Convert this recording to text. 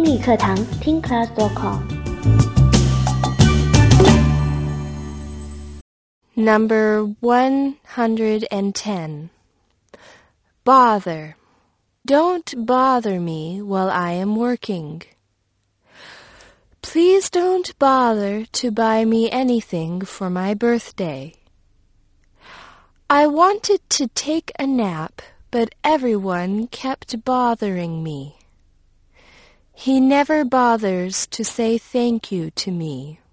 英语课堂听 class.com。 Number 110. Bother. Don't bother me while I am working. Please don't bother to buy me anything for my birthday. I wanted to take a nap, but everyone kept bothering me. He never bothers to say thank you to me.